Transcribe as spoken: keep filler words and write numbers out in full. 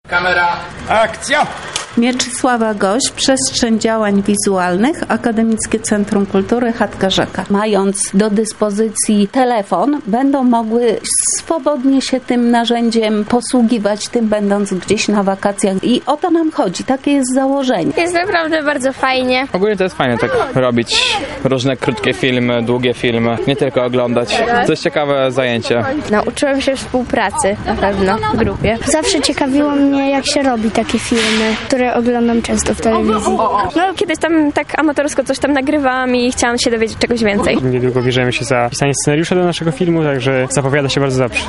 Kamera, akcja! Mieczysława Goś, Przestrzeń Działań Wizualnych, Akademickie Centrum Kultury Chatka Rzeka. Mając do dyspozycji telefon, będą mogły swobodnie się tym narzędziem posługiwać, tym będąc gdzieś na wakacjach. I o to nam chodzi, takie jest założenie. Jest naprawdę bardzo fajnie. Ogólnie to jest fajne tak robić różne krótkie filmy, długie filmy, nie tylko oglądać. To jest ciekawe zajęcie. Nauczyłem się współpracy na pewno w grupie. Zawsze ciekawiło mnie, jak się robi takie filmy, które oglądam często w telewizji. No kiedyś tam tak amatorsko coś tam nagrywałam i chciałam się dowiedzieć czegoś więcej. Niedługo bierzemy się za pisanie scenariusza do naszego filmu, także zapowiada się bardzo dobrze.